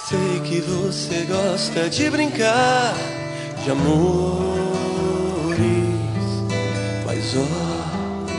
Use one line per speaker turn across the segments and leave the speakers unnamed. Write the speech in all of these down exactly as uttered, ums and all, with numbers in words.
Sei que você gosta de brincar de amores, mas ó,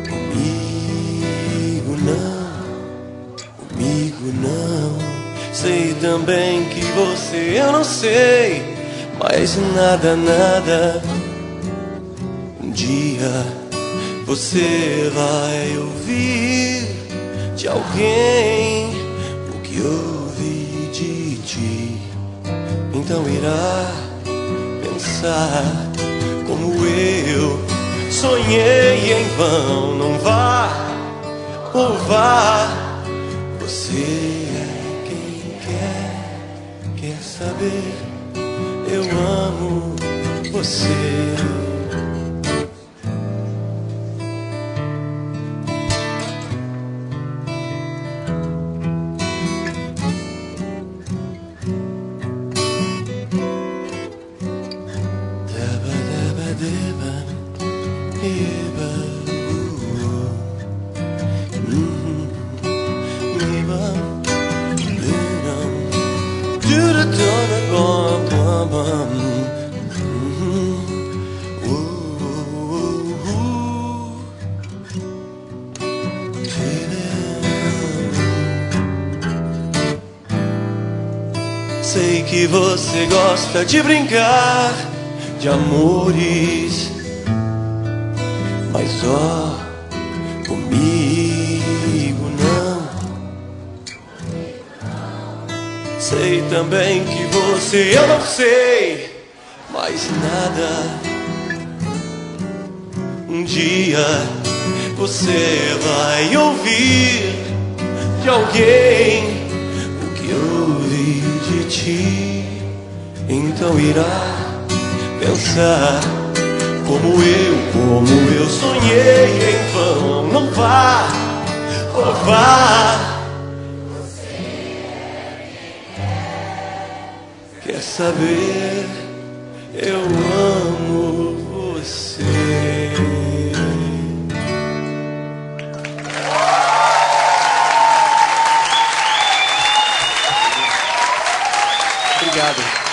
comigo não, comigo não. Sei também que você, eu não sei, mas nada, nada. Um dia você vai ouvir de alguém o que ouvi de ti. Então irá pensar como eu sonhei em vão. Não vá ou vá, você é quem quer, quer saber. Eu amo você. Sei que você gosta de brincar de amores, mas ó, comigo não. Sei também que você, eu não sei mais nada. Um dia você vai ouvir de alguém o que ouvi de ti. Então irá pensar como eu, como eu sonhei em vão. Não vá, ou vá, quer saber, eu amo você. Obrigado.